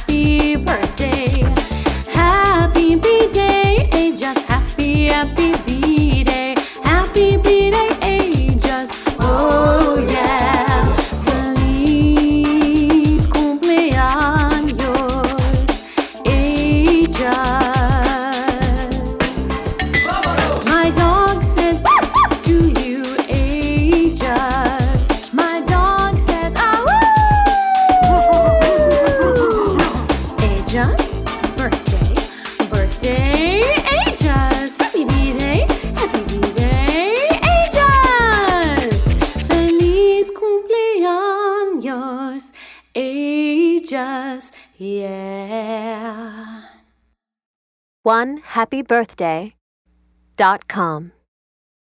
happy birthday. Happy B-Day, Aegis, happy B-Day. Happy B-Day, Aegis, oh yeah. Feliz cumpleaños, Aegis. My dog says to you, Aegis. My dog says, Aegis, birthday, Aegis. Happy B-Day, Aegis. Feliz cumpleaños, Aegis, yeah. OneHappyBirthday.com